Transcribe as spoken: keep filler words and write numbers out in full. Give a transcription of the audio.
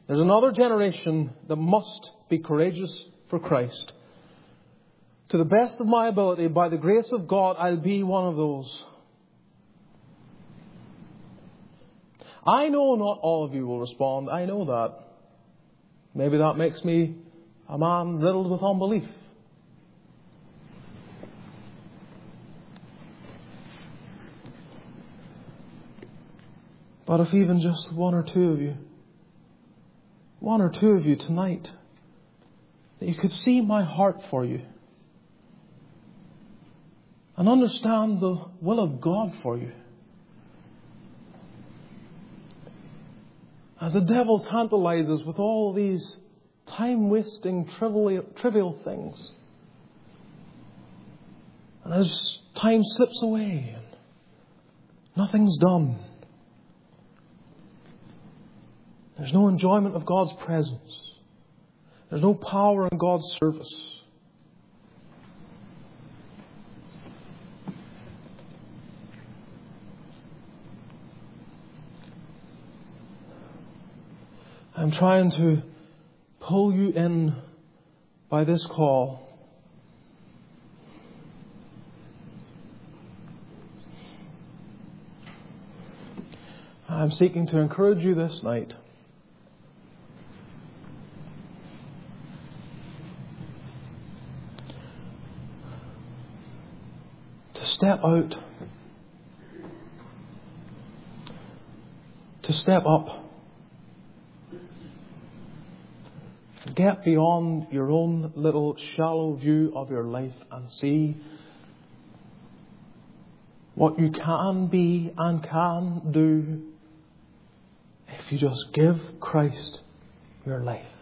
There's another generation that must be courageous for Christ. To the best of my ability, by the grace of God, I'll be one of those. I know not all of you will respond. I know that. Maybe that makes me a man riddled with unbelief. But if even just one or two of you, one or two of you tonight, that you could see my heart for you and understand the will of God for you. As the devil tantalizes with all these time-wasting, trivial, trivial things, and as time slips away and nothing's done, there's no enjoyment of God's presence. There's no power in God's service. I'm trying to pull you in by this call. I'm seeking to encourage you this night. To step out. To step up. Get beyond your own little shallow view of your life and see what you can be and can do if you just give Christ your life.